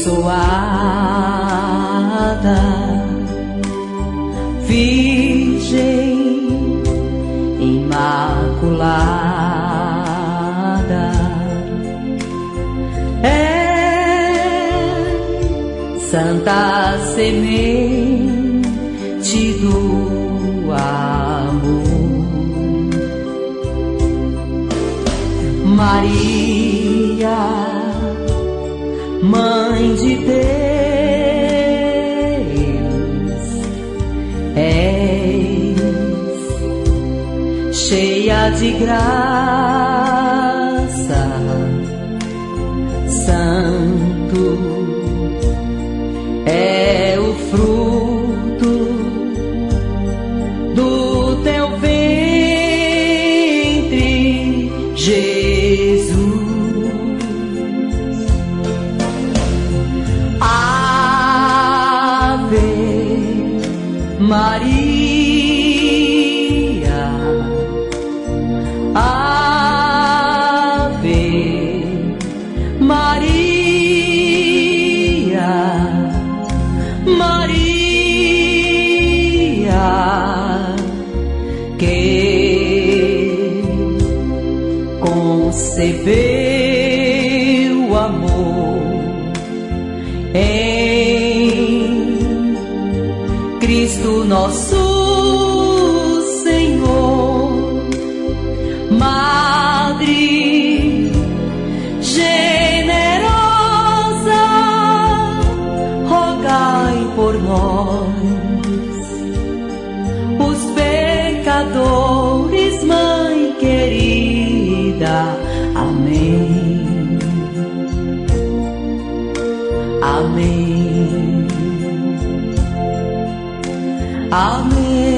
abençoada, Virgem Imaculada, é Santa Semente do amor, Maria, Mãe de Deus, és cheia de graça, santo é o fruto do teu ventre, Jesus. Maria, Ave Maria, Maria, que concebeu amor em Cristo nosso Senhor. Madre generosa, rogai por nós, os pecadores, Mãe querida. Amém. Amém. Amém.